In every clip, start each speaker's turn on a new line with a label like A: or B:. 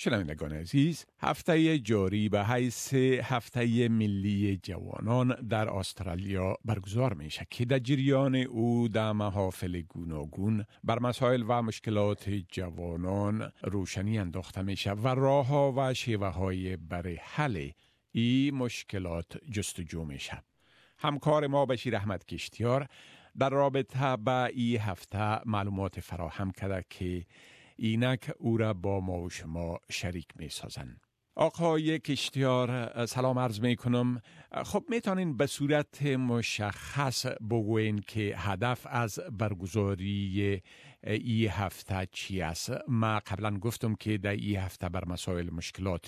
A: شنوندگان عزیز، هفته جاری به حیث هفته ملی جوانان در استرالیا برگزار می شود که در جریان او در محافل گوناگون بر مسائل و مشکلات جوانان روشنی انداخته می شود و راه‌ها و شیوه‌های برای حل این مشکلات جستجو می شود. همکار ما بشیر احمد کشتیار در رابطه با این هفته معلومات فراهم کرده که اینک او را با ما و شما شریک می سازن. آقای کشتیار سلام عرض می کنم. خب میتونین به صورت مشخص بگوین که هدف از برگزاری این هفته چی است؟ ما قبلا گفتم که در این هفته بر مسائل مشکلات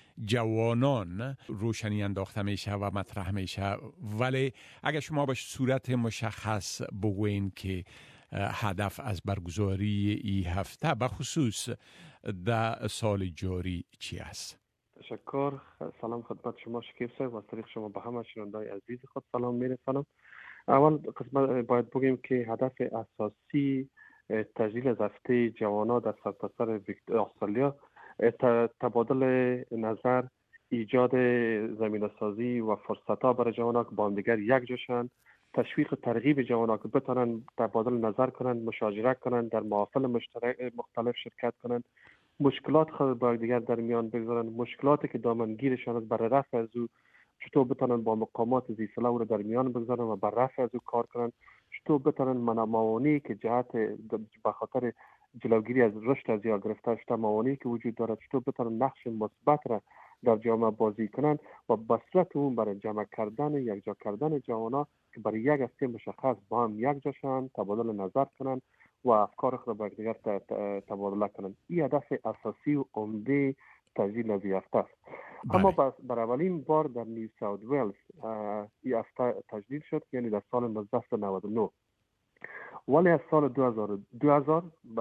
A: جوانان روشنی انداخته میشه و مطرح میشه، ولی اگر شما به صورت مشخص بگوین که هدف از برگزاری این هفته به خصوص در سال جاری چی است؟
B: تشکر. سلام خدمت شما شکیب صاحب و از طریق شما به همه شنوندگان عزیز خود سلام میرسانم. اول قسمت باید بگیم که هدف اساسی تشکیل از هفته جوانان در سرتاسر استرالیا تبادل نظر، ایجاد زمینه سازی و فرصت ها برای جوانان که با هم دیگر یک جاشن، تشویق و ترغیب جوانان که بتونن تبادل نظر کنند، مشاجره کنند، در محافل مختلف شرکت کنند، مشکلات خود با دیگر در میان بگذارن، مشکلاتی که دامنگیرشان است برای رفع از او چطور بتونن با مقامات ذی‌صله او را در میان بگذارن و بر رفع از او کار کنن، چطور بتونن موانعی که جهت به خاطر جلوگیری از رشد از یا گرفتار شده موانعی که وجود دارد چطور بتونن نقش مثبت را در جامعه بازی کنند و به صورت اون برای جمع کردن یکجا کردن جوانان که برای یک هفته مشخص با هم یک جاشن تبادل نظر کنند و افکار خود با دیگر تبادله کنند. این هدف اساسی و عمده تشکیل از این هفته است. اما بر اولین بار در نیو ساوت ویلز این هفته تشکیل شد، یعنی در سال 1999. ولی از سال 2000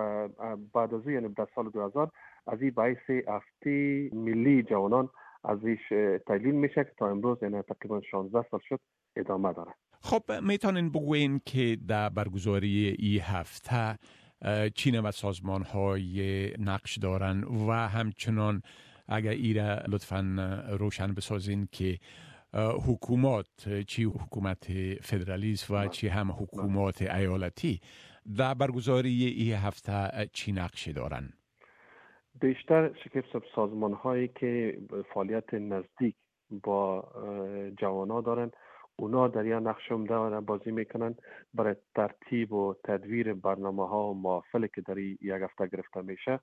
B: بعد از یعنی در سال 2000 از این باعث هفته ملی جوانان ازش تشکیل میشه که تا امروز یعنی تقریبا 16 سال شد ادامه داره.
A: خب میتونین بگوین که در برگزاری این هفته چی و سازمان های نقش دارن و همچنان اگر ایره لطفاً روشن بسازین که حکومات چی حکومت فدرالیست و چی هم حکومات ایالتی در برگزاری این هفته چی نقشی دارن؟
B: بیشتر شکیب سازمان هایی که فعالیت نزدیک با جوانا دارن اونا در یا نقش عمده بازی میکنن برای ترتیب و تدویر برنامه ها و محافلی که در یک هفته گرفته میشه،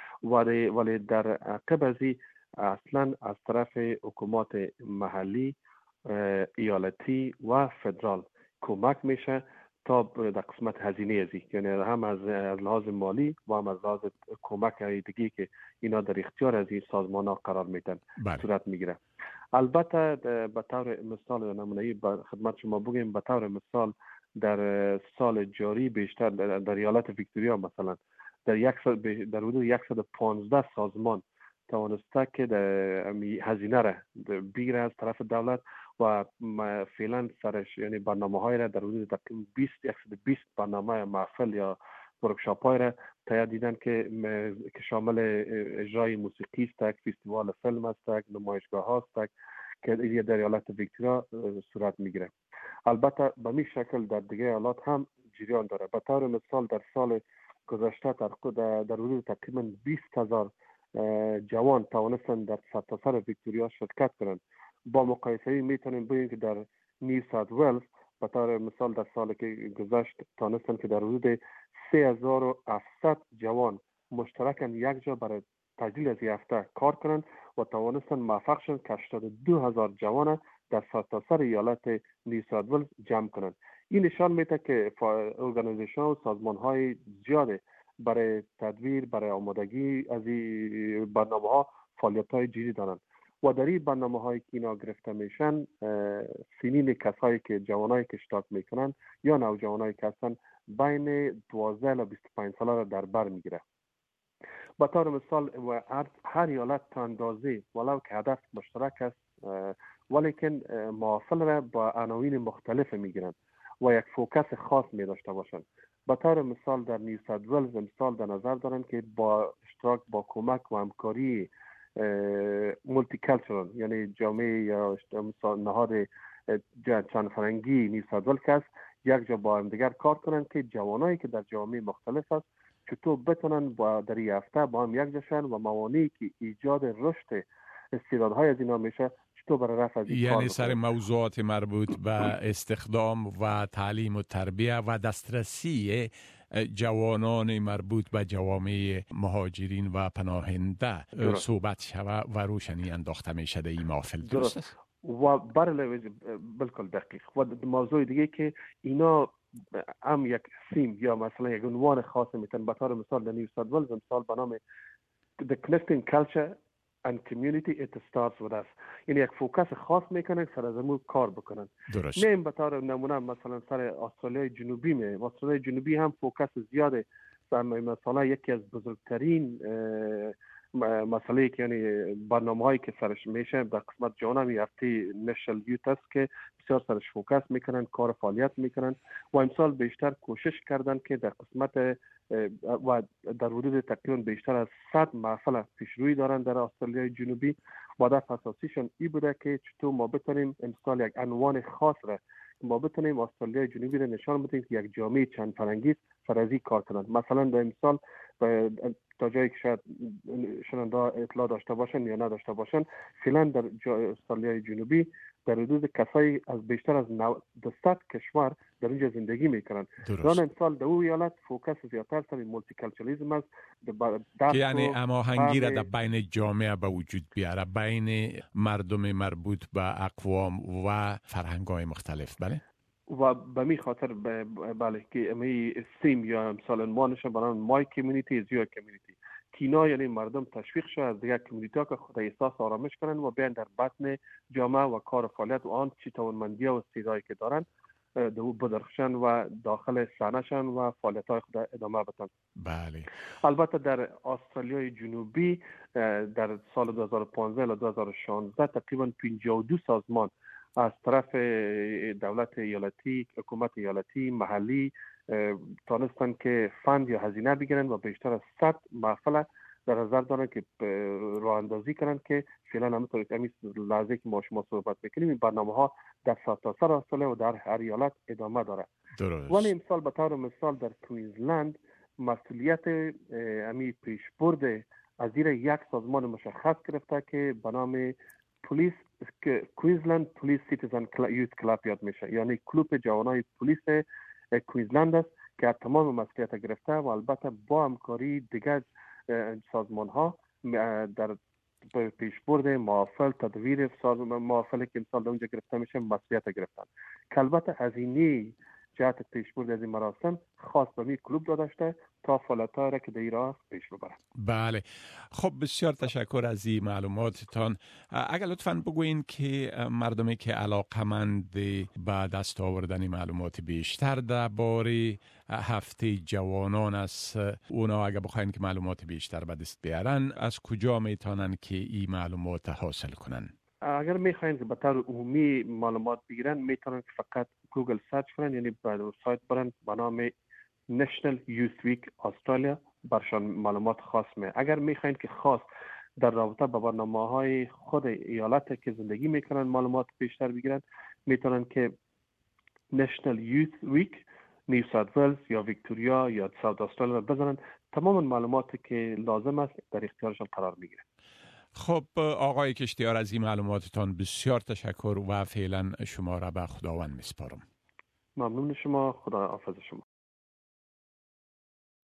B: ولی در عقب از اصلا از طرف حکومات محلی، ایالتی و فدرال کمک میشه تا در قسمت هزینه ازی، یعنی هم از لحاظ مالی و هم از لحاظ کمک دیگه که اینا در اختیار از این سازمان ها قرار میدن صورت میگیره. البته به طور مثال نمونه‌ای خدمت شما بگیم، به طور مثال در سال جاری بیشتر در ایالت ویکتوریا مثلا در حدود 115 سازمان توانسته که هزینه را بگیره از طرف دولت و فعلا سرش یعنی برنامه‌های را در حدود تقریبا 120 برنامه محفل یا ورکشاپ های را تیار دیدن که شامل اجرای موسیقی است، فستیوال فیلم است، نمایشگاه ها است که در ایالت ویکتوریا صورت میگیره. البته به می شکل در دیگه ایالات هم جریان داره. به طور مثال در سال گذشته در حدود تقریبا 20,000 جوان توانستن در سرتاسر ویکتوریا شرکت کنند. با مقایسه میتونیم بگیم که در نیو ساوت ویلز به طور مثال در سال که گذشت توانستن که در حدود 3,700 جوان مشترکاً یک جا برای تشکیل از هفته کار کنند و توانستن موفق شدند که 82,000 جوان در سرتاسر ایالت نیو ساوت ویلز جمع کنند. این نشان میده که ارگانیزیشن و سازمان های زیاده برای تدویر، برای آمادگی از این برنامه ها فعالیت های جدی دارند و در این برنامه هایی که اینا گرفته میشن سنین کسایی که جوانایی که اشتراک میکنن یا نوجوانایی که هستن بین 12 تا 25 ساله را در بر میگیره. به طور مثال هر ایالت تا اندازه ولو که هدف مشترک است ولیکن محافل را با عناوین مختلف میگیرن و یک فوکس خاص می داشته باشند. به طور مثال در نیو ساوت ولز امسال در نظر دارن که با اشتراک با کمک و همکاری مولتی کالچرال، یعنی جامعه یا مثال نهاد چند فرنگی نیو ساوت ولز است، یک جا با هم دیگر کار کنن که جوانایی که در جامعه مختلف است چطور بتونن با در این هفته با هم یک جا شن و موانعی که ایجاد رشد استعدادهای از اینا میشه چطور برای رفع از این کار
A: یعنی سر موضوعات مربوط به استخدام و تعلیم و تربیه و دسترسی جوانان مربوط به جوامع مهاجرین و پناهنده صحبت شود و روشنی انداخته می شده این محفل. درست است؟
B: و بالکل دقیق. و موضوع دیگه که اینا هم یک سیم یا مثلا یک عنوان خاص میتن. به طور مثال در نیو ساوت ولز مثال به نام The Connecting Culture and Community It Starts With Us، یعنی یک فوکس خاص میکنن سر از امور کار بکنن.
A: درست.
B: نه به طور نمونه مثلا سر استرالیای جنوبی استرالیای جنوبی هم فوکس زیاده. مثلا یکی از بزرگترین مسئله که یعنی برنامه‌هایی که سرش میشه در قسمت جهانی هفته نشنال یوت است که بسیار سرش فوکس میکنن، کار فعالیت میکنن و امسال بیشتر کوشش کردن که در قسمت و در حدود تقریبا بیشتر از 100 محفل پیشروی دارن در استرالیای جنوبی و هدف اساسیشون این بوده که چطور ما بتونیم امسال یک عنوان خاص را ما بتونیم استرالیای جنوبی را نشان بدیم که یک جامعه چند فرنگی فرضی کار کنند. مثلا در امسال تا جایی که شاید شنونده اطلاع داشته باشن یا نداشته باشن، فعلا در استرالیای جنوبی در حدود کسایی از بیشتر از 200 کشور در اینجا زندگی میکنن. در امسال در اون ایالت فوکس زیادتر سر مولتی کالچرالیسم است
A: که یعنی هماهنگی را در بین جامعه به وجود بیاره، بین مردم مربوط به اقوام و فرهنگ‌های مختلف. بله.
B: و به می خاطر بله که امی سیم یا مثلا عنوانش برای مای کمیونیتی از یور کمیونیتی کینا، یعنی مردم تشویق شد از دیگر کمیونیتی ها که خود احساس آرامش کنن و بیان در بطن جامعه و کار فعالیت و آن چی توانمندی و استعدادی که دارن دو بدرخشن و داخل صحنه‌شان و فعالیت های خود ادامه بدن.
A: بله.
B: البته در استرالیای جنوبی در سال 2015 تا 2016 تقریبا 52 سازمان از طرف دولت ایالتی، حکومت ایالتی، محلی تانستن که فند یا هزینه بگیرن و بیشتر از 100 محفل در نظر دارن که راه اندازی کنن که فعلا همونطور که لحظه که ما شما صحبت میکنیم این برنامه ها در سرتاسر استرالیا و در هر ایالت ادامه داره.
A: درست.
B: ولی امسال به طور مثال در کوینزلند مسئولیت امی پیشبرد از زیر یک سازمان مشخص گرفته که به نام پلیس کوینزلند پلیس سیتیزن یوت کلاب یاد میشه، یعنی کلوب جوانای پلیس کوینزلند است که تمام مسئولیت گرفته و البته با همکاری دیگر سازمان ها در پیشبرد محافل تدویر محافل که امسال در اونجا گرفته میشه مسئولیت گرفتن که البته هزینه جهت پیشبرد از این مراسم خاص به می کلوب داشته تا فعالیت‌ها را که در راه پیش ببرند.
A: بله. خب بسیار تشکر از این معلوماتتان. اگر لطفاً بگوین که مردمی که علاقمند به دست آوردن معلومات بیشتر درباره هفته جوانان است، اونا اگر بخواین که معلومات بیشتر به دست بیارن از کجا میتونن که این معلومات حاصل کنن؟
B: اگر میخواین که به طور عمومی معلومات بگیرن میتونن که فقط گوگل سرچ کنن، یعنی به سایت برن به نام National Youth Week Australia برشان معلومات خاص می. اگر میخواین که خاص در رابطه با برنامه‌های خود ایالت که زندگی میکنن معلومات بیشتر بگیرن میتونن که National Youth Week نیو ساوت ولز یا ویکتوریا یا ساوت استرالیا بزنن، تمام معلوماتی که لازم است در اختیارشان قرار میگیره.
A: خب آقای کشتیار از این معلوماتتان بسیار تشکر و فعلا شما را به خداوند میسپارم.
B: ممنون شما. خدا حافظ شما.